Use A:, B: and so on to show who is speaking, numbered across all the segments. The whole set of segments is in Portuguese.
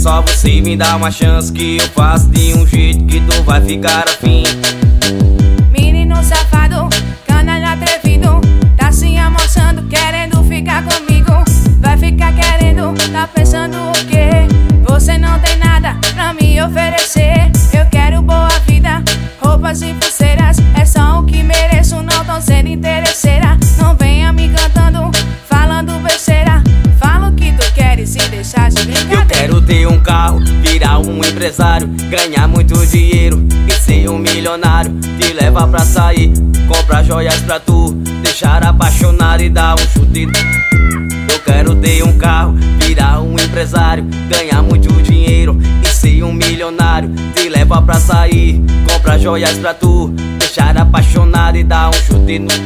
A: só você me dá uma chance que eu faço de um jeito que tu vai ficar afim.
B: Menino safado, canalha atrevido, tá se amoçando, querendo ficar comigo. Vai ficar querendo, tá pensando o quê? Você não tem nada pra me oferecer. Eu quero boa vida, roupas e pulseiras, é só o que mereço, não tô sendo interesseira. Não venha me cantando, falando besteira. Fala o que tu queres e deixar de brincadeira.
A: Eu quero ter um carro, virar um empresário, ganhar muito dinheiro e ser um milionário. Te levar pra sair, comprar joias pra tu, deixar apaixonado e dar um chute. Eu quero ter um carro, virar um empresário, ganhar muito dinheiro e ser um milionário. Te levar pra sair, comprar joias pra tu, deixar apaixonado e dar um chute no...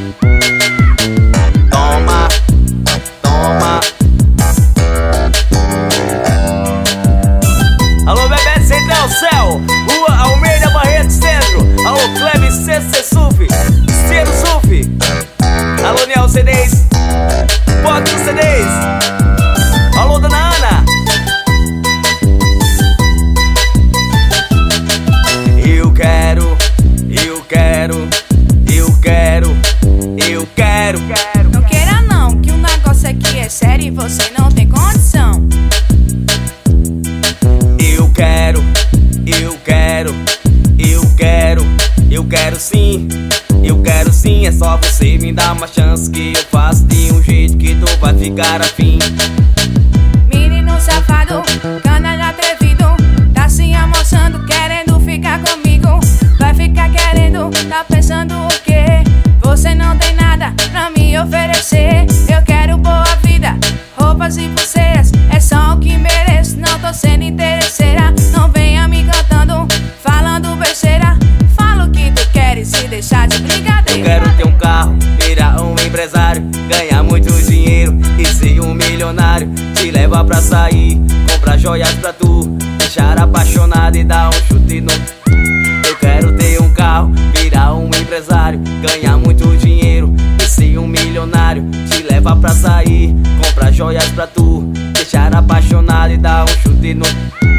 A: Toma, toma. Alô, Bebê Central Céu, Rua Almeida Barreto Centro. Alô, Cleve CC Suf, Ciro Suf. Alô, Niel CDs, Bota CDs. Alô, Dona Ana. Eu quero, eu quero, eu quero, eu quero.
B: Não queira não, que o negócio aqui é sério e você não tem condição.
A: Eu quero, eu quero, eu quero, eu quero sim, eu quero sim. É só você me dar uma chance que eu faço de um jeito que tu vai ficar afim.
B: Menino safado, canalha atrevido, tá se amoçando, querendo ficar comigo. Vai ficar querendo, tá pensando o quê? Você não tem nada pra me oferecer. Eu quero boa vida, roupas e pulseiras, é só o que mereço, não tô sendo interesseira. Não venha me cantando, falando besteira. Fala o que tu queres e deixar de brincadeira.
A: Eu quero ter um carro, virar um empresário, ganhar muito dinheiro e ser um milionário. Te levar pra sair, comprar joias pra tu, deixar apaixonado e dar um chute no... Eu quero ter um carro, virar um empresário, ganhar muito dinheiro e ser um milionário. Te levar pra sair, comprar joias pra tu, deixar apaixonado e dar um chute no...